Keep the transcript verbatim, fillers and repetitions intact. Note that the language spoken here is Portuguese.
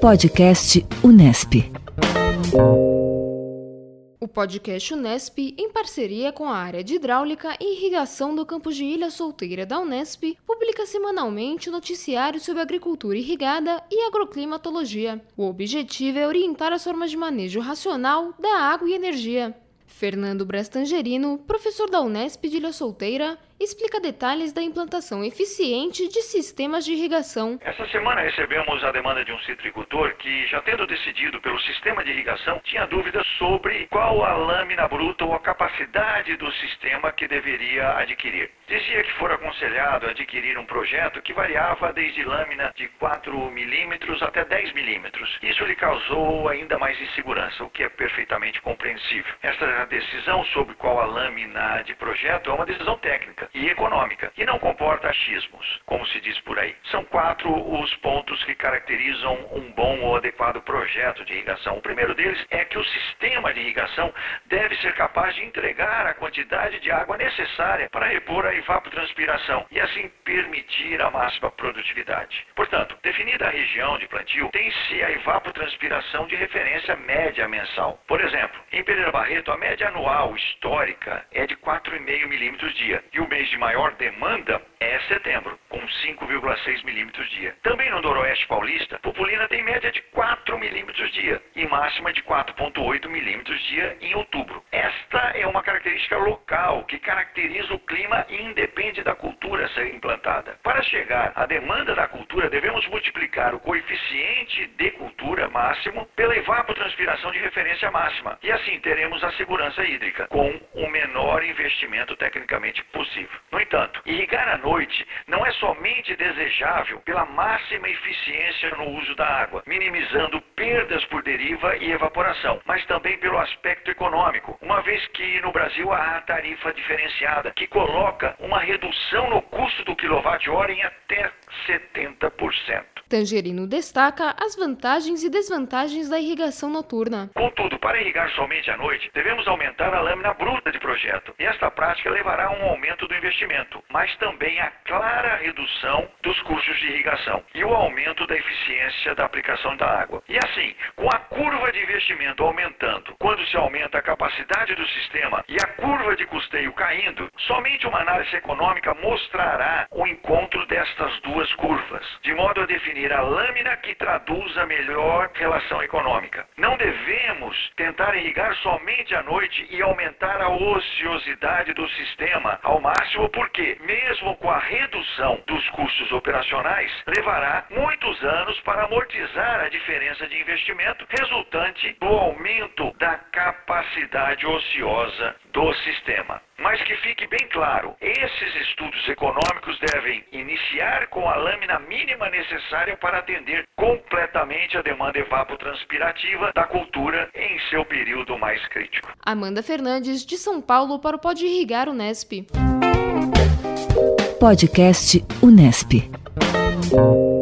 Podcast Unesp. O podcast Unesp, em parceria com a área de hidráulica e irrigação do campus de Ilha Solteira da Unesp, publica semanalmente noticiários sobre agricultura irrigada e agroclimatologia. O objetivo é orientar as formas de manejo racional da água e energia. Fernando Brastangerino, professor da Unesp de Ilha Solteira, explica detalhes da implantação eficiente de sistemas de irrigação. Essa semana recebemos a demanda de um citricultor que, já tendo decidido pelo sistema de irrigação, tinha dúvidas sobre qual a lâmina bruta ou a capacidade do sistema que deveria adquirir. Dizia que fora aconselhado adquirir um projeto que variava desde lâmina de quatro milímetros até dez milímetros. Isso lhe causou ainda mais insegurança, o que é perfeitamente compreensível. Esta decisão sobre qual a lâmina de projeto é uma decisão técnica e econômica, e não comporta achismos, como se diz por aí. São quatro os pontos que caracterizam um bom ou adequado projeto de irrigação. O primeiro deles é que o sistema de irrigação deve ser capaz de entregar a quantidade de água necessária para repor a evapotranspiração e assim permitir a máxima produtividade. Portanto, definida a região de plantio, tem-se a evapotranspiração de referência média mensal. Por exemplo, em Pereira Barreto, a média anual histórica é de quatro vírgula cinco milímetros dia, e o mês de maior demanda é setembro, com cinco vírgula seis milímetros dia. Também no Noroeste Paulista, Populina tem média de quatro milímetros dia e máxima de quatro vírgula oito milímetros dia em outubro. Esta é uma característica local que caracteriza o clima e independe da cultura a ser implantada. Para chegar à demanda da cultura, devemos multiplicar o coeficiente de cultura máximo pela evapotranspiração de referência máxima, e assim teremos a segurança hídrica, com o menor investimento tecnicamente possível. No entanto, irrigar à noite não é somente desejável pela máxima eficiência no uso da água, minimizando perdas por deriva e evaporação, mas também pelo aspecto econômico, uma vez que no Brasil há a tarifa diferenciada, que coloca uma redução no custo do quilowatt-hora em até setenta por cento. Tangerino destaca as vantagens e desvantagens da irrigação noturna. Contudo, para irrigar somente à noite, devemos aumentar a lâmina bruta de projeto. E esta prática levará a um aumento do investimento, mas também a clara redução dos custos de irrigação e o aumento da eficiência da aplicação da água. E assim, com a curva de investimento aumentando, quando se aumenta a capacidade do sistema e a curva de custeio caindo, somente uma análise econômica mostrará o encontro destas duas curvas, de modo a definir a lâmina que traduz a melhor relação econômica. Não devemos tentar irrigar somente à noite e aumentar a ociosidade do sistema ao máximo, porque, mesmo com a redução dos custos operacionais, levará muitos anos para amortizar a diferença de investimento resultante do aumento da capacidade ociosa do sistema. Mas que fique bem claro, esses estudos econômicos devem iniciar com a lâmina mínima necessária para atender completamente a demanda evapotranspirativa da cultura em seu período mais crítico. Amanda Fernandes, de São Paulo, para o Pode Irrigar Unesp. Podcast Unesp.